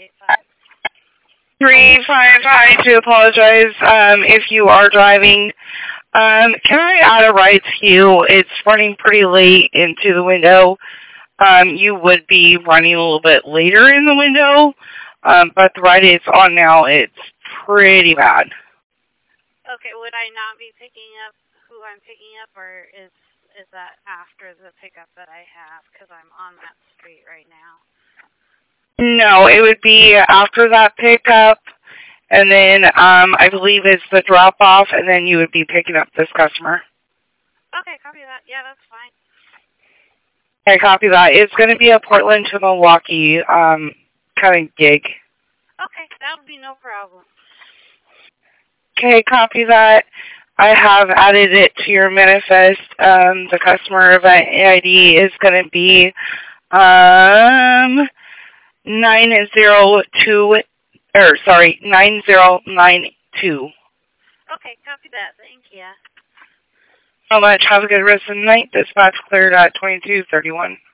355. I do apologize if you are driving. Can I add a ride to you? It's running pretty late into the window. You would be running a little bit later in the window, but the ride is on now. It's pretty bad. Okay, would I not be picking up who I'm picking up, or is that after the pickup that I have? Because I'm on that street right now. No, it would be after that pickup, and then I believe it's the drop-off, and then you would be picking up this customer. Okay, copy that. Yeah, that's fine. Okay, copy that. It's going to be a Portland to Milwaukee kind of gig. Okay, that would be no problem. Okay, copy that. I have added it to your manifest. The customer event ID is going to be 9092. Okay, copy that. Thank you. So much. Have a good rest of the night. Dispatch cleared at 2231.